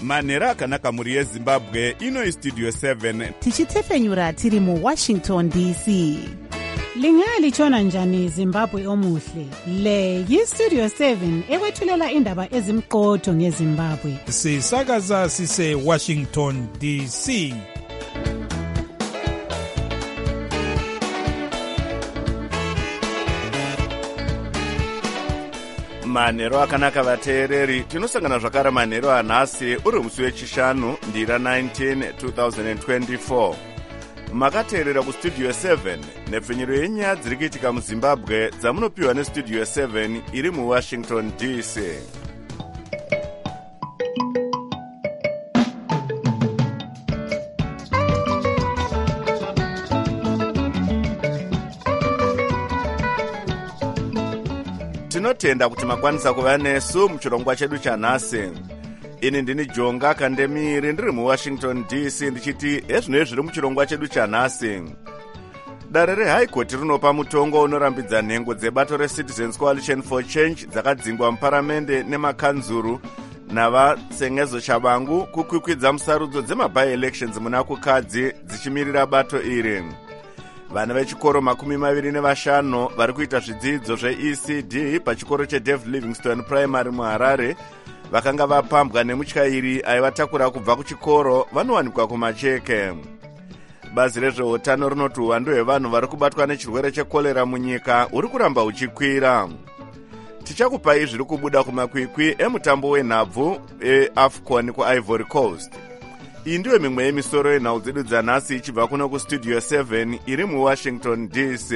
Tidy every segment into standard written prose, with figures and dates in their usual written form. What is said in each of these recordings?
manhero akanaka mhuri yezimbabwe. Ino istudio 7 tichitefenyura tiri muWashington DC. Lingalitshona njani Zimbabwe omuhle? Le yistudio 7 ekwethulela indaba ezimqotho ngeZimbabwe. Sisakaza sise Washington DC. manhero akanaka vateereri, tinosangana zvakare manhero anhasi uri musi wechishanu ndira 19 2024. Makateerera kustudio 7 nepfenyuro yenyaya dziri kuitika muZimbabwe dzamunopiwa nestudio 7 iri muWashington DC. Tinotenda kuti makwanisa kuva nesu muchirongwa chedu chanhasi. Ini ndini Jonga Kandemiri ndiri muWashington DC ndichiti ezvino zviri muchirongwa chedu chanhasi. Dare reHigh Court rinopa mutongo unorambidza nhengo dzebato reCitizens Coalition for Change dzakadzingwa muparamende nemakanzuru navasengezo Shabangu kukwikwidza musarudzo dzema-by-elections muna kukadzi dzichimirira bato iri. Vana vechikoro 25 vari kuita zvidzidzo zveECD pachikoro cheDavid Livingstone Primary muHarare vakanga vapambwa nemutyairi aivatakura kubva kuchikoro vanowanikwa kumacheke. Bazi rezveutano rinoti uwandu hwevanhu vari kubatwa nechirwere chekorera munyika uri kuramba uchikwira. Tichakupai zviri kubuda kumakwikwi emutambo wenhabvu eAFCON kuIvory Coast. Iyi ndiyo mimwe yemisoro yenhau dzedu dzanhasi ichibva kuno kustudio 7 iri muWashington DC.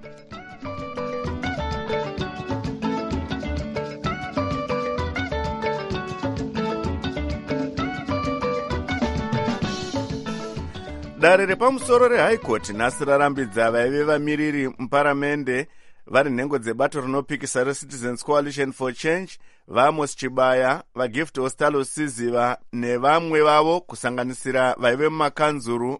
Dare repamusoro reHigh Court nhasi rarambidza vaive vamiriri muparamende vari nhengo dzebato rinopikisa reCitizens Coalition for Change, vaAmos Chibaya, vaGift Ostalo Siziva nevamwe vavo kusanganisira vaive mumakanzuru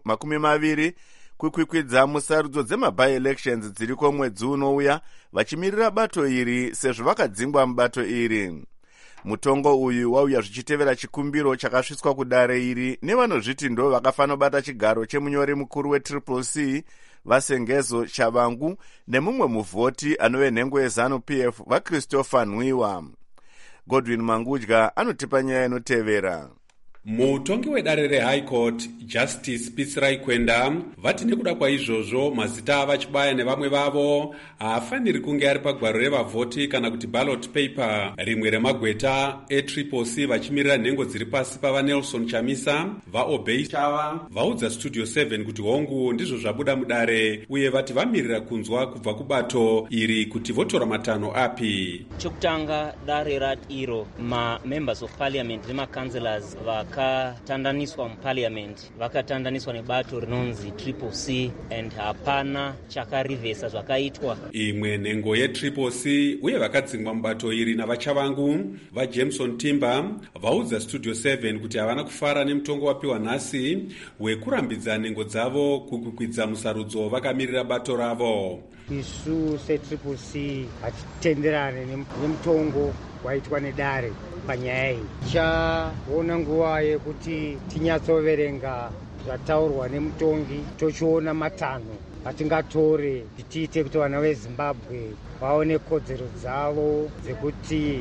20 kukwikwidza musarudzo dzema-by-elections dziriko mwedzi unouya vachimirira bato iri sezvo vakadzingwa mubato iri. Mutongo uyu wauya zvichitevera chikumbiro chakasvitswa kudare iri nevanozviti ndo vakafanobata chigaro chemunyori mukuru weCCC vasengezo Shabangu nemumwe muvhoti anove nhengo yeZANU-PF vaChristopher Nwiwa. Godwin Mangudya anotipa nyaya inotevera. Mutongi wedare reHigh Court Justice Pitsrai Kwenda vati nekuda kwaizvozvo mazita avachibaya nevamwe vavo haafaniri kunge ari pagwaro revavhoti kana kuti ballot paper. Rimwe remagweta eCCC vachimirira nhengo dziri pasi pava Nelson Chamisa, vaObey Chava vaudza Studio 7 kuti hongu ndizvo zvabuda mudare uye vati vamirira kunzwa kubva kubato iri kuti votora matanho api. Chokutanga dare iro members of parliament nemaCouncillors vakatandaniswa muparliament vakatandaniswa nebato rinonzi CCC and hapana chakarivhesa zvakaitwa. Imwe nhengo yeCCC uye vakadzingwa mubato iri navaChavangu vaJameson Timber vaudza Studio 7 kuti havana kufara nemutongo wapiwa nhasi wekurambidza nhengo dzavo kukwikwidza musarudzo vakamirira bato ravo. Isu seCCC hatitenderane nemutongo waitwa nedare panyaya iyi. Tichaona nguva yekuti tinyatsoverenga zvataurwa nemutongi tochiona matanho atingatore tiite kuti vana veZimbabwe vaone kodzero dzavo dzekuti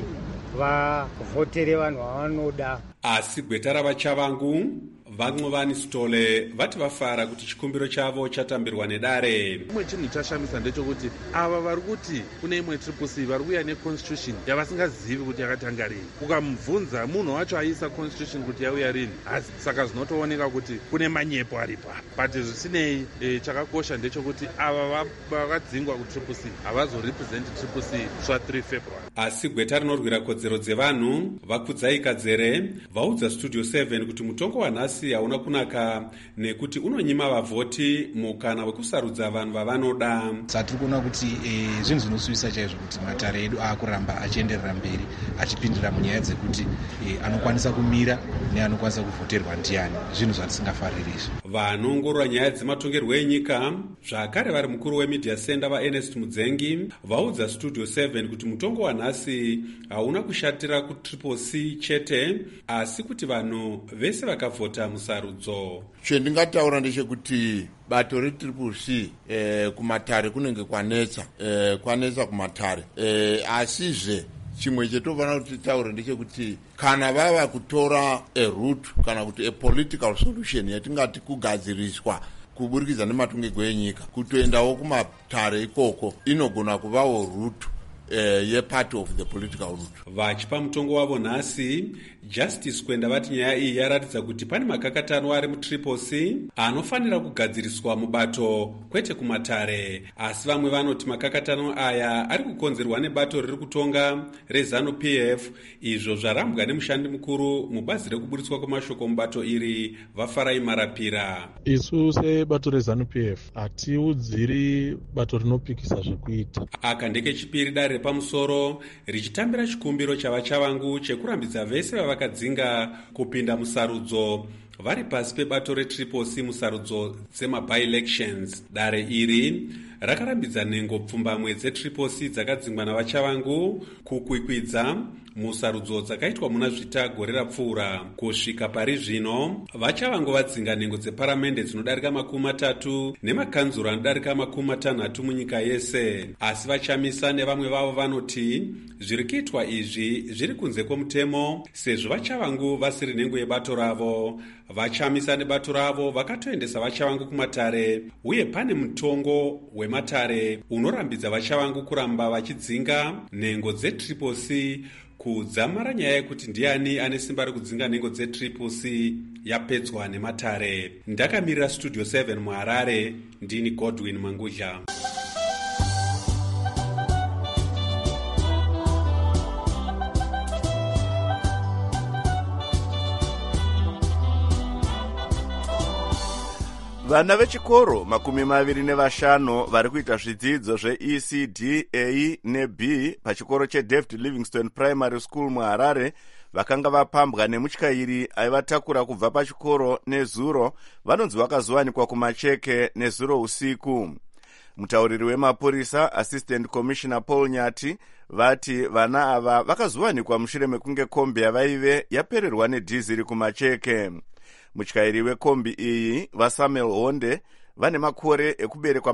vavhotere vanhu vavanoda. Asi gweta ravaChavangu vaNcovani Sitole vati vafara kuti chikumbiro chavo chatambirwa nedare. Imwe chinhu chashamisa ndechekuti ava vari kuti kune imwe CCC vari kuuya neconstitution yavasingazivi kuti yakatanga rini. Ukamubvunza munhu wacho aisa constitution kuti yauya rini, asi saka zvinotooneka kuti kune manyepo aripo. But zvisinei chakakosha ndechekuti ava vakadzingwa kuCCC havazorepresent CCC sva3 February. Asi gweta rinorwira kodzero dzevanhu vaKudzai Kadzere vaudza Studio 7 kuti mutongo wanhasi nhasi hauna kunaka nekuti unonyima vavhoti mukana wekusarudza vanhu vavanoda. Satiri kuona kuti zvinhu zvinosuvisa chaizvo kuti matare edu aakuramba achienderera mberi achipindira munyaya dzekuti anokwanisa kumira neanokwanisa kuvhoterwa ndiani, zvinhu zvatisingafariri izvi. Vanoongorora nyaya dzematongerwo enyika zvakare vari mukuru wemedia center vaErnest Mudzengi vaudza Studio 7 kuti mutongo wanhasi hauna kushatira kutriple C chete asi kuti vanhu vese vakavhota musarudzo. Chendingataura ndechekuti bato retriple C kumatare kunenge kwanetsa kumatare, asizve chimwe chetofana kuti taure ndechekuti kana vava kutora route kana kuti a political solution yatingati kugadziriswa kuburikidza nematongerwo enyika kutoendawo kumatare ikoko inogona kuvawo route part of the political route. Vachipa mutongo wavo nhasi, Justice Kwenda vati nyaya iyi yaratidza kuti pane makakatano ari mutriple C anofanira kugadziriswa mubato kwete kumatare, asi vamwe vanoti makakatano aya ari kukonzerwa nebato riri kutonga reZANU PF, izvo zvarambwa nemushandi mukuru mubazi rekuburitswa kwemashoko mubato iri Vafarai Marapira. Isu sebato reZANU PF hatiudziri bato rinopikisa zvekuita. Aka ndekechipiri dare pamusoro richitambira chikumbiro chavachavangu chekurambidza vese vavakadzinga kupinda musarudzo vari pasi pebato retriple C musarudzo dzema-by-elections. Dare iri rakarambidza nhengo pfumbamwe dzetriple C dzakadzingwa navachavangu kukwikwidza musarudzo dzakaitwa muna zvita gore rapfuura. Kusvika pari zvino vachavangu vadzinga nhengo dzeparamende dzinodarika 30 nemakanzuro anodarika 60 munyika yese, asi vachamisa nevamwe vavo vanoti zviri kuitwa izvi zviri kunze kwomutemo sezvo vachavangu vasiri nhengo yebato ravo. Vachamisa nebato ravo vakatoendesa vachavangu kumatare, uye pane mutongo wematare unorambidza vachavangu kuramba vachidzinga nhengo dzetriple C kudzamara nyaya yekuti ndiani ane simba rekudzinga nhengo dzetriple C yapedzwa nematare. Ndakamirira Studio 7 muHarare, ndini Godwin Mangudya. Vana vechikoro 25 vari kuita zvidzidzo zveECD A neB pachikoro cheDavid Livingstone Primary School muHarare vakanga vapambwa nemutyairi aivatakura kubva pachikoro nezuro vanonzi vakazowanikwa kumacheke nezuro usiku. Mutauriri wemapurisa Assistant Commissioner Paul Nyati vati vana ava vakazowanikwa mushure mekunge kombi yavaive yapererwa nedhiziri kumacheke. Mutyairi wekombi iyi vaSamuel Honde vane makore ekuberekwa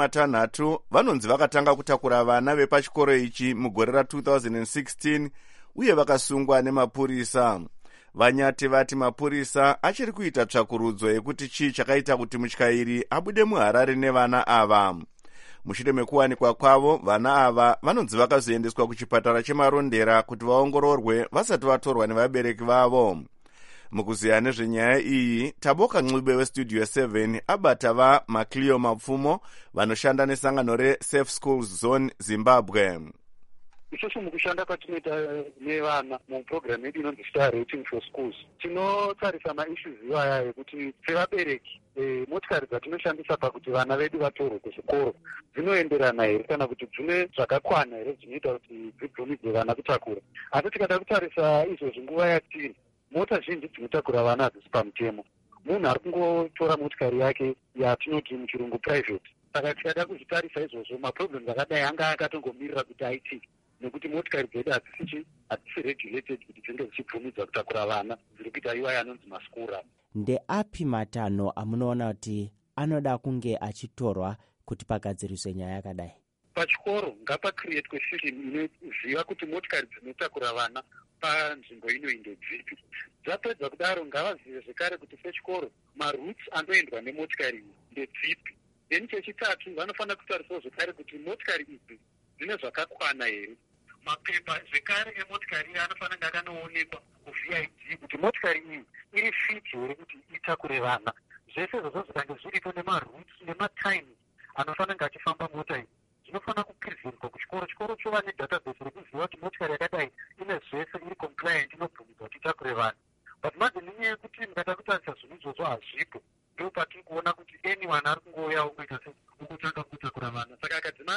60 vanonzi vakatanga kutakura vana vepachikoro ichi mugore ra2016 uye vakasungwa nemapurisa. Vanyati vati mapurisa achiri kuita tsvakurudzo yekuti chii chakaita kuti mutyairi abude muHarare nevana ava. Mushure mekuwanikwa kwavo, vana ava vanonzi vakazoendeswa kuchipatara chemarondera kuti vaongororwe vasati vatorwa nevabereki vavo. Mukuziya nezvenyaya iyi, Taboka Ncube weStudio 7 abata vaMacleo Mapfumo vanoshanda nesangano reSafe Schools Zone Zimbabwe. Isusu mukushanda kwatinoita nevana muprogram yedu inonzi Star Rating for Schools tinotarisa maissues iwaya ekuti sevabereki motikari dzatinoshandisa pakuti vana vedu vatorwe kuzvikoro dzinoenderana here kana kuti dzine zvakakwana here dzinoita kuti dzibvumidze vana kutakura. Asi tikada kutarisa izvozvi nguva yatiri, mota zhinji dzinotakura vana hadzisi pamutemo. Munhu ari kungotora motikari yake yatinoti muchirungu private. Saka tikada kuzvitarisa izvozvo maproblems akadai anga akatongomirira kuti aitike, nekuti motikari dzedu hadzisi regulated kuti dzinge dzichibvumidza kutakura vana, dziri kuita iwaya anonzi maskura. Ndeapi matanho amunoona kuti anoda kunge achitorwa kuti pagadziriswe nyaya yakadai? Pachikoro ngapacreatwe system inoziva kuti motikari dzinotakura vana panzvimbo ino ndedzipi. Dzapedza kudaro ngavazive zvekare kuti sechikoro maroutes anoendwa nemotikari ndedzipi. Then chechitatu vanofanira kutarisawo zvekare kuti motikari idzi dzine zvakakwana here. Mapepa zvekare emotikari iyi anofanira akanoonekwa kuVID kuti motikari iyi iri fit here kuti itakure vana. Zvese izvozvo zvikange zviripo nemaroutes nematimes anofanira achifamba mota iyi zvinofanira kupreservwa kuchikoro. Chikoro chova nedatabase rekuziva kuti motikari yakadai ine zvese iri compliant inobvumidzwa kuti itakure vanhu. But manje nenyaya yekuti mukada kutarisa zvinhu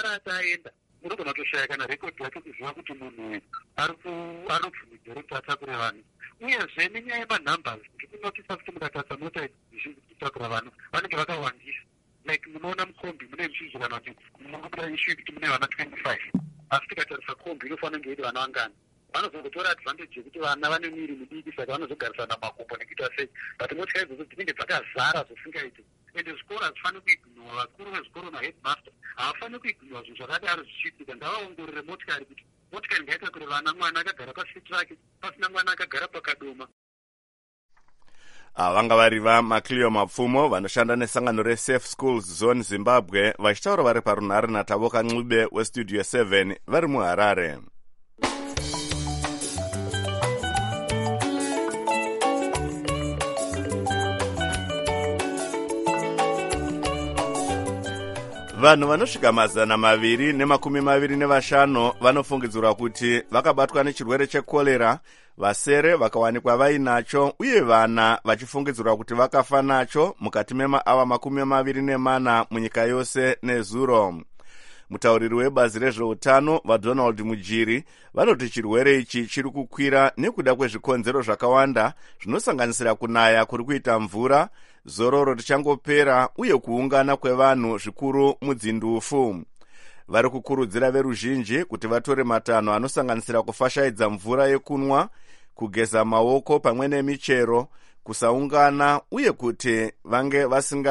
asati aenda munogona kutoshaya kana rekodhi yake kuziva kuti munhu uyu anobvumidzero atakure vanhu. Uyezve nenyaya yemanhumbers ndikunotisa kuti mukatarisa mota zhinji kutakura vanhu vanenge vakawandisa. Like munoona mukombi mune mchinjirana kuti munobuda ishu yekuti mune vana 25, asi tikatarisa kombi inofanira kunge iri vana vangani. Vanozongotora advantage yekuti vana vane miri midiki saka vanozogarisana makumbo nekuita sei, but motikari idzodzo dzinenge dzakazara zvisingaiti. Ende zvikoro hazvifaniri kuignora, vakuru vezvikoro maheadmaster havafaniri kuignora zvinhu zvakadaro zvichiitika. Ngavaongorore motikari kuti motikari ngaitakure vana, mwana akagara pasiti rake pasina mwana akagara pakadoma. Vanga vari vaMacleo Mapfumo vanoshanda nesangano reSafe Schools Zone Zimbabwe vachitaura vari parunhare naTavoka Ncube weStudio 7 vari muHarare. Vanhu vanosvika 225 vanofungidzirwa kuti vakabatwa nechirwere chekorera, vasere vakawanikwa vainacho uye vana vachifungidzirwa kuti vakafa nacho mukati memaava 24 munyika yose nezuro. Mutauriri webazi rezveutano vaDonald Mujiri vanoti chirwere ichi chiri kukwira nekuda kwezvikonzero zvakawanda zvinosanganisira kunaya kuri kuita mvura, zororo richangopera uye kuungana kwevanhu zvikuru mudzindufu. Vari kukurudzira veruzhinji kuti vatore matanho anosanganisira kufashaidza mvura yekunwa, kugeza maoko pamwe nemichero, kusaungana uye kuti vange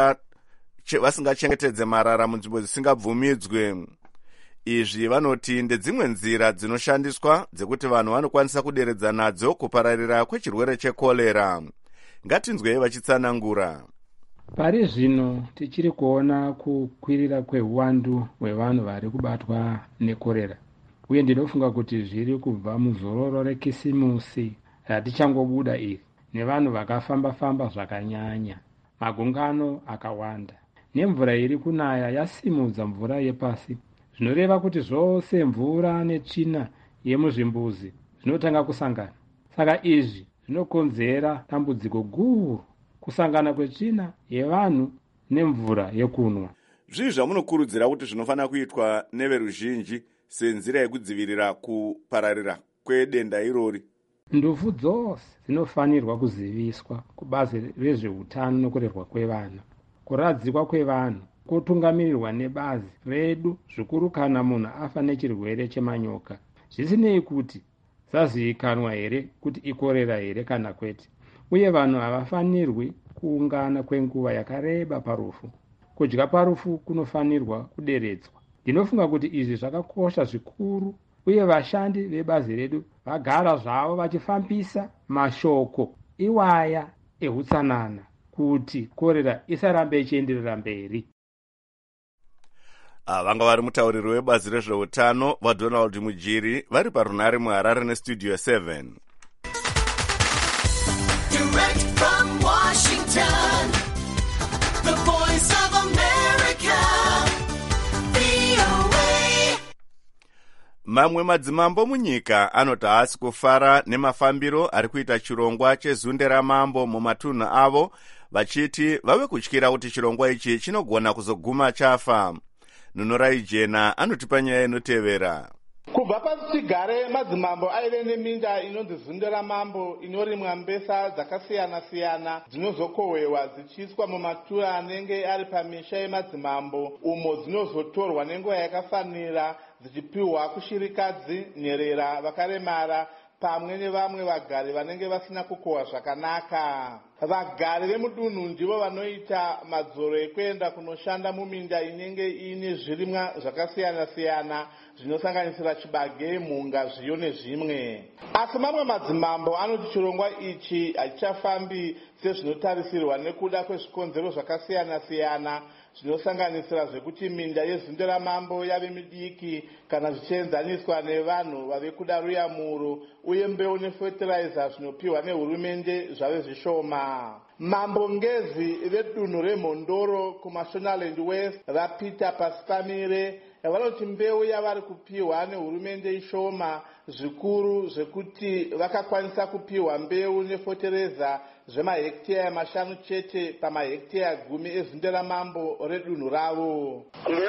vasingachengetedze marara munzvimbo dzisingabvumidzwe. Izvi vanoti ndedzimwe nzira dzinoshandiswa dzekuti vanhu vanokwanisa kuderedza nadzo kupararira kwechirwere chekorera. Ngatinzwei vachitsanangura. Pari zvino tichiri kuona kukwirira kweuwandu hwevanhu vari kubatwa nekorera, uye ndinofunga kuti zviri kubva muzororo rekisimusi ratichangobuda iri, nevanhu vakafamba-famba zvakanyanya, magungano akawanda, nemvura iri kunaya yasimudza mvura yepasi, zvinoreva kuti zvose mvura netsvina yemuzvimbuzi zvinotanga kusangana. Saka izvi zvinokonzera dambudziko guru, kusangana kwetsvina yevanhu nemvura yekunwa. Zvii zvamunokurudzira kuti zvinofanira kuitwa neveruzhinji senzira yekudzivirira kupararira kwedenda irori? Ndufu dzose dzinofanirwa kuziviswa kubazi rezveutano nokurerwa kwevana. Kuradzikwa kwevanhu kutungamirirwa nebazi redu zvikuru kana munhu afa nechirwere chemanyoka, zvisinei kuti zazivikanwa here kuti ikorera here kana kwete. Uye vanhu havafanirwi kuungana kwenguva yakareba parufu. Kudya parufu kunofanirwa kuderedzwa. Ndinofunga kuti izvi zvakakosha zvikuru, uye vashandi vebazi redu vagara zvavo vachifambisa mashoko iwaya ehutsanana kuti korera isarambe ichienderera mberi. Vanga vari mutauriri webazi rezveutano vaDonald Mujiri vari parunhare muHarare neStudio 7. Direct from Washington, the voice of America, VOA. Mamwe madzimambo munyika anoti haasi kufara nemafambiro ari kuita chirongwa chezunde ramambo mumatunhu avo, vachiti vave kutyira kuti chirongwa ichi chinogona kuzoguma chafa. Nunorai Jena anotipa nyaya inotevera. Kubva pachigare madzimambo aive neminda inonzi zunde ramambo inorimwa mbesa dzakasiyana-siyana dzinozokohwewa dzichiiswa mumatura anenge ari pamisha yemadzimambo, umo dzinozotorwa nenguva yakafanira dzichipiwa kushirikadzi, nyerera, vakaremara pamwe nevamwe vagari vanenge vasina kukohwa zvakanaka. Vagari vemudunhu ndivo vanoita madzoro ekuenda kunoshanda muminda inenge ine zvirimwa zvakasiyana-siyana zvinosanganisira chibage, mhunga, zviyo nezvimwe. Asi mamwe madzimambo anoti chirongwa ichi hachichafambi sezvinotarisirwa nekuda kwezvikonzero zvakasiyana-siyana zvinosanganisira zvekuti minda yezunde ramambo yave midiki kana zvichienzaniswa nevanhu vave kuda ruyamuro, uye mbeu nefertilizer zvinopiwa nehurumende zvave zvishoma. Mambo ngezi vedunhu remhondoro kuMashonaland West vapita pasi pamire vanoti mbeu yavari kupiwa nehurumende ishoma zvikuru zvekuti vakakwanisa kupiwa mbeu nefertilizer zvemahektare 5 chete pamahektare 10 ezunde ramambo redunhu ravo. Mbeu inoda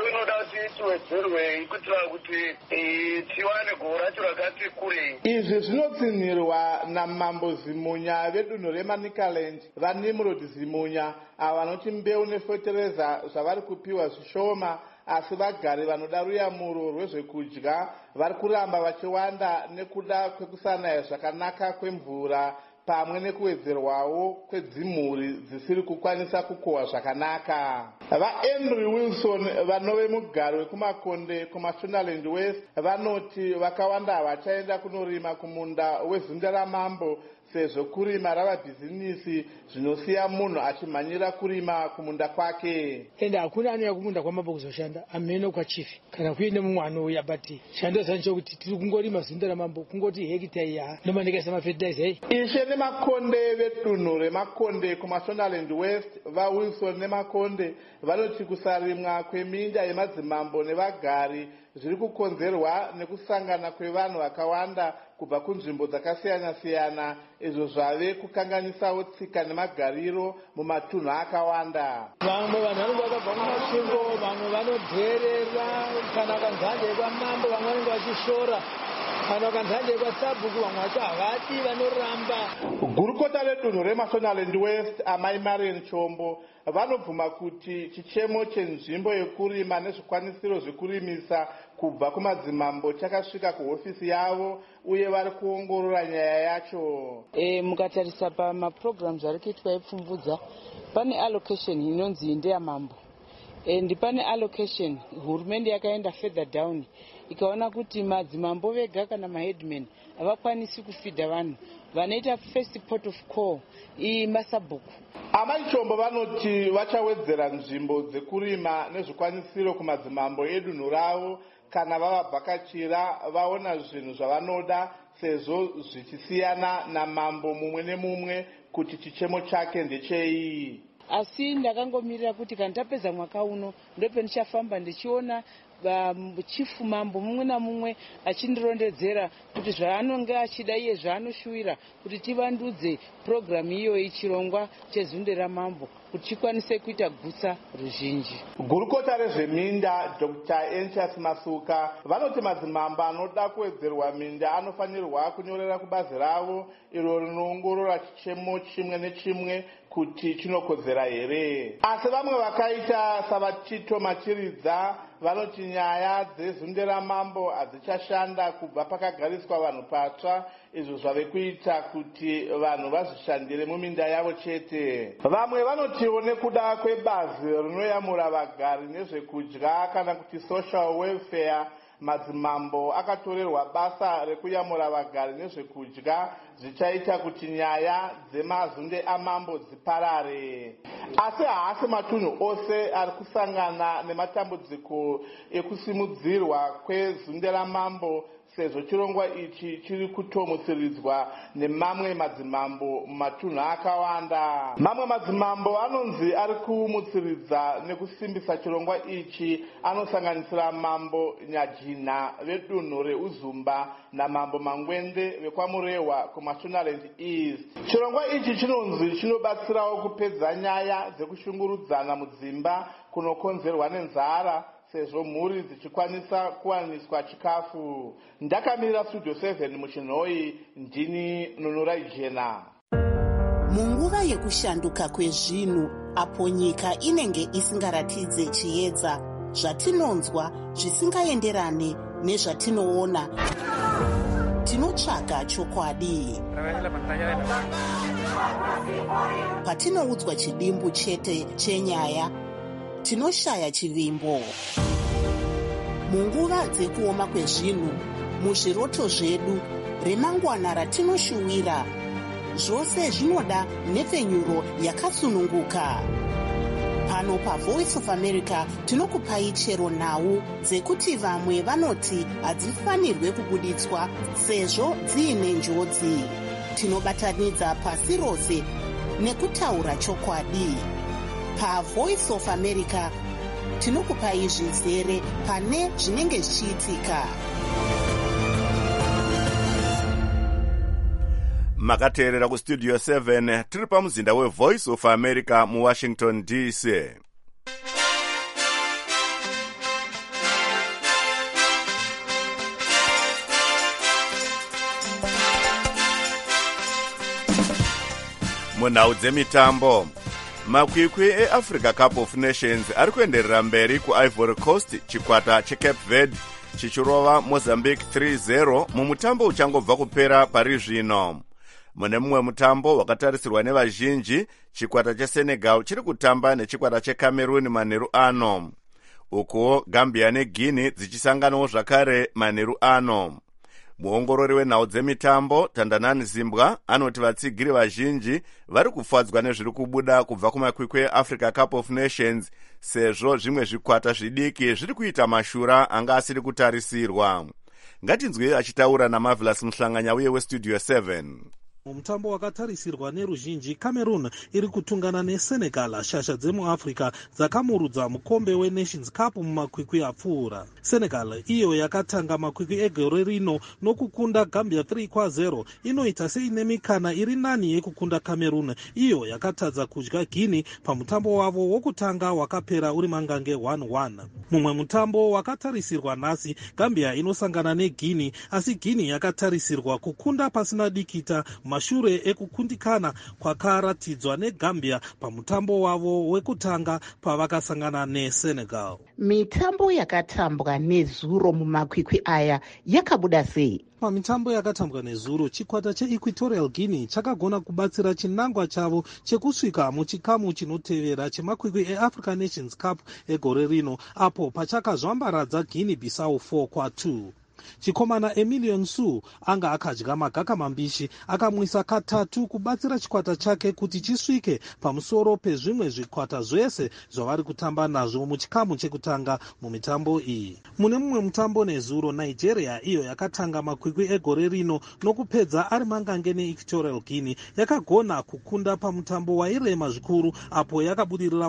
asi tiwedzerwei kuitira kuti tiwane govo racho rakati kurei. Izvi zvinotsinhirwa namambo Zimunya vedunhu reManicaland vaNimrod Zimunya ava vanoti mbeu nefertilizer zvavari kupiwa zvishoma, asi vagari vanoda ruyamuro rwezvekudya vari kuramba vachiwanda nekuda kwekusanaya zvakanaka kwemvura pamwe nekuwedzerwawo kwedzimhuri dzisiri kukwanisa kukohwa zvakanaka. VaAndrew Wilson vanove mugari wekumakonde kuMashonaland West vanoti vakawanda havachaenda kunorima kumunda weZundaramambo sezvo kurima rava bhizinisi zvinosiya munhu achimhanyira kurima kumunda kwake. Ende hakuna anouya kumunda kwamambo kuzoshanda amheno kwachifi kana kuine mumwe anouya, but shando zvancho kuti tiri kungorima Zundaramambo kungoti hekita iya nomanekaisa mafetilizer ei. Ishe nemakonde vedunhu remakonde kuMashonaland West vaWilson nemakonde vanoti kusarimwa kweminda yemadzimambo nevagari zviri kukonzerwa nekusangana kwevanhu vakawanda kubva kunzvimbo dzakasiyana-siyana, izvo zvave kukanganisawo tsika nemagariro mumatunhu akawanda. Vamwe vanhu vanenge vakabva kumasvingo, vamwe vanodherera kana kanzanje kwamambo, vamwe vanenge vachishora kana kanzanje kwasabhuku, vamwe vacho havati vanoramba. Gurukota redunhu reMashonaland West amai Marian Chombo vanobvuma kuti chichemo chenzvimbo yekurima nezvikwanisiro zvekurimisa kubva kumadzimambo chakasvika kuhofisi yavo uye vari kuongorora nyaya yacho. Mukatarisa pamaprograms ari kuitwa epfumvudza pane allocation inonzi ndeyamambo, and pane allocation hurumende yakaenda further down ikaona kuti madzimambo vega kana maheadman havakwanisi kufidha vanhu, vanoita first port of call masabhuku. Amai Chombo vanoti vachawedzera nzvimbo dzekurima nezvikwanisiro kumadzimambo edunhu ravo kana vavabhakachira vaona zvinhu zvavanoda, sezvo zvichisiyana namambo mumwe nemumwe kuti chichemo chake ndechei. Asi ndakangomirira kuti kana tapedza mwaka uno ndopendichafamba ndichiona chifu mambo mumwe namumwe achindirondedzera kuti zvaanonge achida iye zvaanoshuwira kuti tivandudze programu iyoyi chirongwa cheZundaramambo kuti chikwanise kuita gutsa ruzhinji. Gurukota rezveminda Dr. Enchas Masuka vanoti madzimambo anoda kuwedzerwa minda anofanirwa kunyorera kubazi ravo iro rinoongorora chichemo chimwe nechimwe kuti chinokodzera here. Asi vamwe vakaita savatito Machiridza vanoti nyaya dzeZundaramambo hadzichashanda kubva pakagariswa vanhu patsva, izvo zvave kuita kuti vanhu vazvishandire muminda yavo chete. Vamwe vanotiwo nekuda kwebazi rinoyamura vagari nezvekudya kana kuti social welfare, madzimambo akatorerwa basa rekuyamura vagari nezvekudya zvichaita kuti nyaya dzemazunde amambo dziparare. Asi haasi matunhu ose ari kusangana nematambudziko ekusimudzirwa kwezundaramambo, sezvo chirongwa ichi chiri kutomutsiridzwa nemamwe madzimambo mumatunhu akawanda. Mamwe madzimambo anonzi ari kumutsiridza nekusimbisa chirongwa ichi anosanganisira mambo Nyajina vedunhu reUzumba namambo Mangwende vekwamurehwa kuMashonaland East. Chirongwa ichi chinonzi chinobatsirawo kupedza nyaya dzekushungurudzana mudzimba kunokonzerwa nenzara, sezvo mhuri dzichikwanisa kuwaniswa chikafu. Ndakamirira Studio 7 muchinhoi, ndini Nunurai Jena. Munguva yekushanduka kwezvinhu, apo nyika inenge isingaratidze chiedza, zvatinonzwa zvisingaenderane nezvatinoona, tinotsvaga chokwadi. Patinoudzwa chidimbu chete chenyaya, tinoshaya chivimbo. Munguva dzekuoma kwezvinhu, muzviroto zvedu, remangwana ratinoshuwira, zvose zvinoda nhepfenyuro yakasununguka. Pano paVoice of America tinokupai chero nhau dzekuti vamwe vanoti hadzifanirwe kubuditswa sezvo dziine njodzi. Tinobatanidza pasi rose nekutaura chokwadi. PaVoice of America tinokupai zvizere pane zvinenge zvichiitika. makateerera kustudio 7 tiri pamuzinda weVoice of America muWashington DC. munhau dzemitambo, makwikwi eAfrica Cup of Nations ari kuenderera mberi kuIvory Coast, chikwata cheCape Verde chichirova Mozambique 3-0 mumutambo uchangobva kupera pari zvino. Mune mumwe mutambo wakatarisirwa nevazhinji, chikwata cheSenegal chiri kutamba nechikwata cheCameroon manheru ano. Uko Gambia neGuinea dzichisanganawo zvakare manheru ano. Muongorori wenhau dzemitambo Tandanani Zimbwa anoti vatsigiri vazhinji vari kufadzwa nezviri kubuda kubva kumakwikwi eAfrica Cup of Nations, sezvo zvimwe zvikwata zvidiki zviri kuita mashura anga asiri kutarisirwa. Ngatinzwei achitaura naMarvelous Muhlanganya uye weStudio 7. Mutambo wakatarisirwa neruzhinji, Cameroon iri kutungana neSenegal, shasha dzemuAfrica dzakamurudza mukombe weNations Cup mumakwikwi apfuura. Senegal iyo yakatanga makwikwi egore rino nokukunda Gambia 3-0 inoita seine mikana iri nani yekukunda Cameroon iyo yakatadza kudya Guinea pamutambo wavo wokutanga wakapera uri mangange 1-1. Mumwe mutambo wakatarisirwa nhasi, Gambia inosangana neGuinea, asi Guinea yakatarisirwa kukunda pasina dikita mashure ekukundikana kwakaratidzwa neGambia pamutambo wavo wekutanga pavakasangana neSenegal. Mitambo yakatambwa nezuro mumakwikwi aya yakabuda sei? Pamitambo yakatambwa nezuro, chikwata cheEquatorial Guinea chakagona kubatsira chinangwa chavo chekusvika muchikamu chinotevera chemakwikwi eAfrica Nations Cup egore rino, apo pachakazvambaradza Guinea Bissau 4-2. Chikomana Emilion Su anga akadya magaka mambishi, akamwisa katatu kubatsira chikwata chake kuti chisvike pamusoro pezvimwe zvikwata zvese zvavari kutamba nazvo muchikamu chekutanga mumitambo iyi. Mune mumwe mutambo nezuro, Nigeria iyo yakatanga makwikwi egore rino nokupedza ari mangange neEquatorial Guinea yakagona kukunda pamutambo wairema zvikuru, apo yakabudirira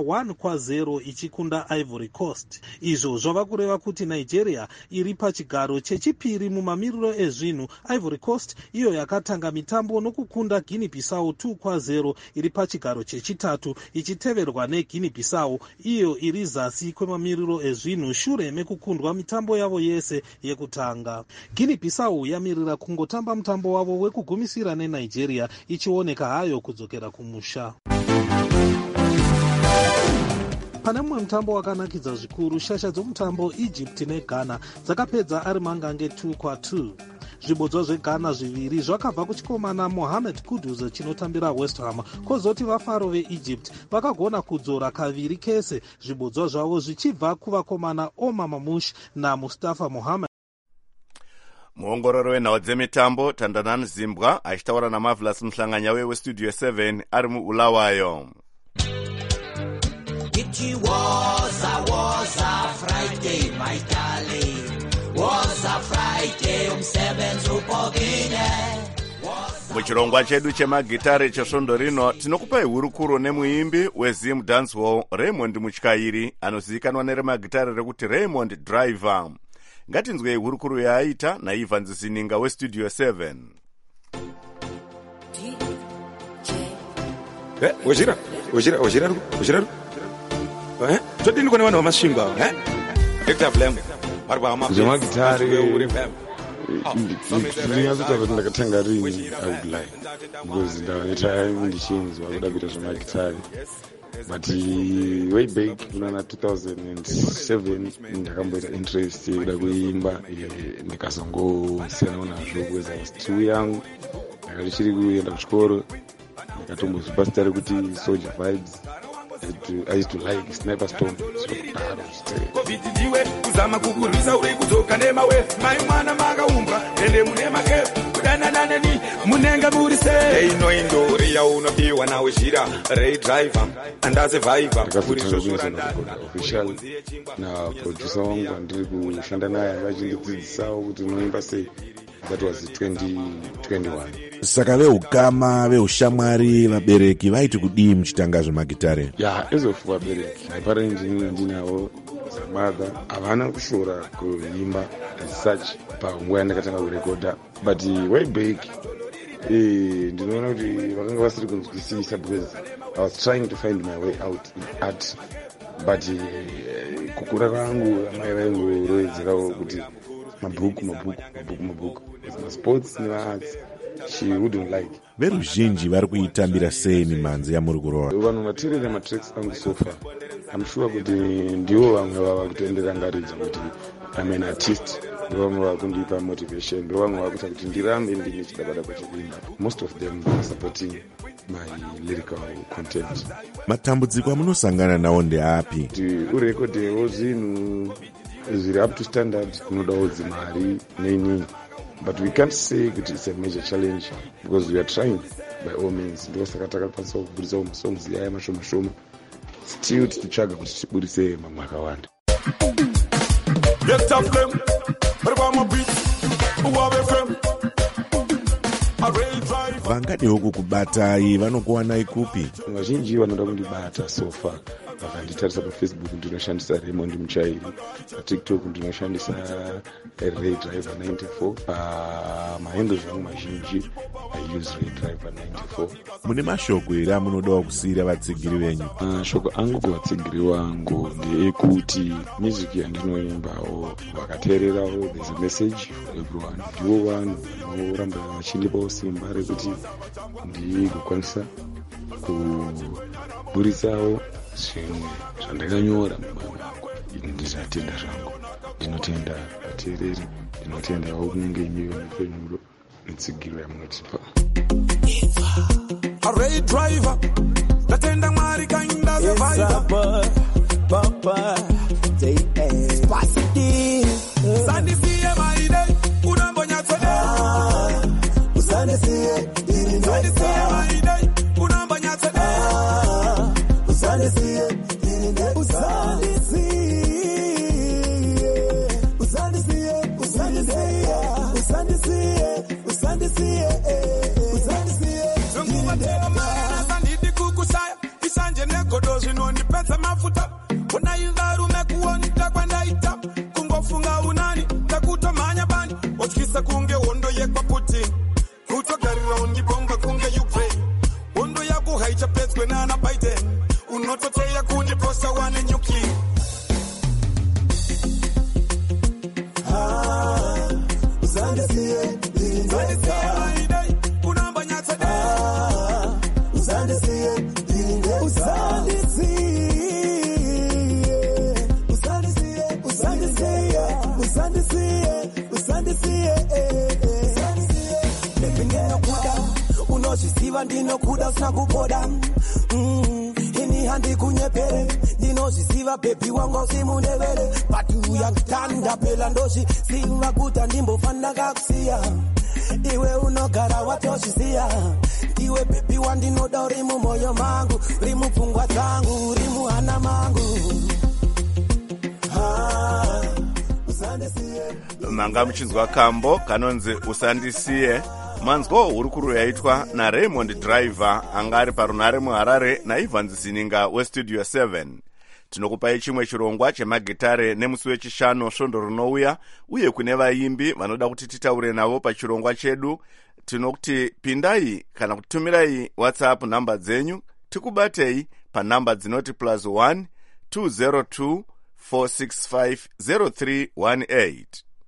1-0 ichikunda Ivory Coast. Izvo zvava kureva kuti Nigeria iri pachigaro chechipiri mumamiriro ezvinhu. Ivory Coast iyo yakatanga mitambo nokukunda Guinea Bissau 2-0 iri pachigaro chechitatu, ichiteverwa neGuinea Bissau iyo iri zasi kwemamiriro ezvinhu shure mekukundwa mitambo yavo yese yekutanga. Guinea Bissau yamirira kungotamba mutambo wavo wekugumisira neNigeria, ichioneka hayo kudzokera kumusha. Pane mumwe mutambo wakanakidza zvikuru, shasha dzomutambo Egypt neGhana dzakapedza ari mangange 2-2. Zvibodzwa zveGhana zviviri zvakabva kuchikomana Mohamed Kudus chinotambira West Ham, kozoti vafaro veEgypt vakagona kudzora kaviri kese, zvibodzwa zvavo zvichibva kuvakomana Omar Mamush naMustafa Mohamed. Muongorori wenhau dzemitambo Tandanani Zimbwa achitaura naMarvelous Muhlanganya weStudio 7 ari muUlawayo. It was a Friday, my darling. Was a Friday, umsebenzi upogile. Muchirongwa chedu chemagitare chesvondo rino tinokupai hurukuro nemuimbi weZim Dancehall Raymond Mutyairi anozivikanwa neremagitare rekuti Raymond Driver. Ngatinzwei hurukuro yaaita naIvan Zininga weStudio 7. Ojira. Todini kone vanhu vamasvingo zvemagitare ndinyatsota kuti ndakatanga rini audly because ndavanoita ndichinzwa kuda kuita zvemagitare, but way back kunana 2007 ndakamboita interest yekuda kuimba, ndikazongosiyanawo nazvo because I was too young. Ndakatichiri kuenda kuchikoro ndakatombozvipa zita rekuti Soldier Vibes. I used to like Sniper Storm. COVID ndiwe kuzama kukurisa uri kudzoka nemawe mai mwana makaumbwa ende mune make kudanana neni munenge muri sei ino indori yaunopiwa nawe Shira Ray Driver andaze Viver kuri official na producer wangu ndiri kushanda naye vachindidzidzisawo kuti unoimba sei. That was 2021. Saka veugama veushamwari vabereki vaiti kudii muchitanga zvemagitare? Ezofu vabereki maiparenji ndinawo mother havana kushora kuimba as such panguva yandakatanga kurekodha, but way back ndinoona kuti vakanga vasiri kunzwisisa because I was trying to find my way out in art, but kukura kwangu amai vaingorovedzerawo kuti mabhuku masports nevaarts she wouldn't like. veruzhinji vari kuitambira sei mimhanzi yamuri kurova? Vanhu vateerera matracks angu so far, I'm sure kuti ndivo vamwe vava kutendera ngaridza kuti I'm an artist, ndo vamwe vava kundipa motivation, ndo vamwe vava kuita kuti ndirambe ndine chidabada kwachekuimba. Most of them are supporting my lyrical content. Matambudziko amunosangana nawo ndeapi? Kuti urekodhewo zvinhu zviri up to standard kunodawo dzimari neinini, but we can't say that it's a major challenge because we are trying by all means. Ndo saka takakwanisa kubudisa masongs aya mashoma shoma, still tichitsvaga kuti tibudise mamwe akawanda. Vangadewo kukubatai vanokuwanai kupi? Vazhinji vanoda kundibata so far vakanditarisa paFacebook ndinoshandisa Raymond Muchairi, paTikTok ndinoshandisa Ray Driver 94, pamahandles angu mazhinji I use Ray Driver 94. Mune mashoko here amunodawo kusiyira vatsigiri venyu? Shoko angu kuvatsigiri vangu ndeekuti music yandinoimbawo vakateererawo there's a message for everyone. Ndivo vanhu vanoramba vachindipawo simba rekuti ndigokwanisa kuburisawo zvimwe zvandakanyora mumwoyo mangu. Ndizvatenda zvangu, ndinotenda vateereri, ndinotendawo kunenge imiwo mufenyuro netsigiro yamunotipa. Ray Driver, natenda mwari kainda survivor. Papa, Spasity, Sandy see my day, unambonya today. Sandy see my day, unambonya today. Sandy see. Isanje negodo zvinondipedza mafuta, unaiva rume kuonita kwandaita, kungofunga unani takutomhanya bani, otyisa kunge hondo yekwaputin, kutogarira undibomba kunge Ukraine, hondo yako haichapedzwe nana Biden, unototeya kundiposa wane nyuclear. Unozviziva ndinokuda usina kupoda, ini handikunyepere, ndinozviziva bebi wangu usimundevere, but uyakutanda pela ndozviziva kuti ndimbofanira kakusiya, iwe unogara watozviziya, iwe bebi wandinoda uri mumwoyo mangu, uri mupfungwa dzangu, uri muhana mangu. Manga muchinzwa kambo kanonzi usandisiye, manzwo uri kuru yaitwa na Raymond Driver anga ari parunare muHarare naIvan Zininga westudio 7. Tinokupai chimwe chirongwa chemagitare nemusi wechishanu svondo rinouya, uye kune vaimbi vanoda kuti titaure navo pachirongwa chedu. Tinokuti pindai kana kutumirai WhatsApp namba dzenyu, tikubatei panamba dzinoti +1 202 465 0318.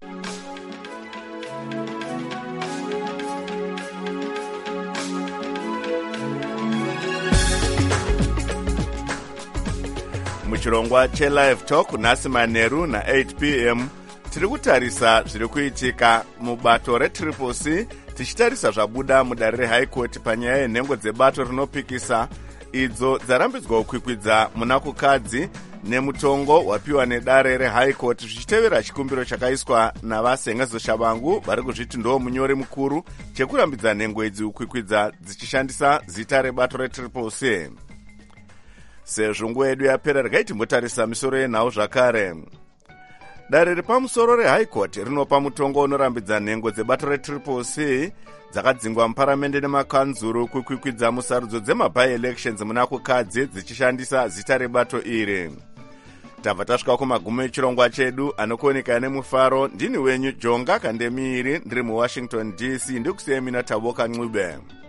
Muchirongwa che-Live Talk nhasi manheru na8 p.m. tiri kutarisa zviri kuitika mubato retriple C, tichitarisa zvabuda mudare reHigh Court panyaya yenhengo dzebato rinopikisa idzo dzarambidzwa kukwikwidza munakukadzi nemutongo wapiwa nedare reHigh Court, zvichitevera chikumbiro chakaiswa navasengezo shavangu vari kuzviti ndo munyori mukuru chekurambidza nhengo idzi kukwikwidza dzichishandisa zita rebato retriple C. Sezvo nguva yedu yapera, regai timbotarisa misoro yenhau zvakare. Dare repamusoro reHigh Court rinopa mutongo unorambidza nhengo dzebato retriple C dzakadzingwa muparamende nemakanzuru kukwikwidza musarudzo dzemabi-elections muna kukadzi dzichishandisa zita rebato iri. Tabva tasvika kumagumo echirongwa chedu. Anokuoneka nemufaro ndini wenyu Jonga Kandemiri, ndiri muWashington DC, ndikusiyemi naTaboka Ncube.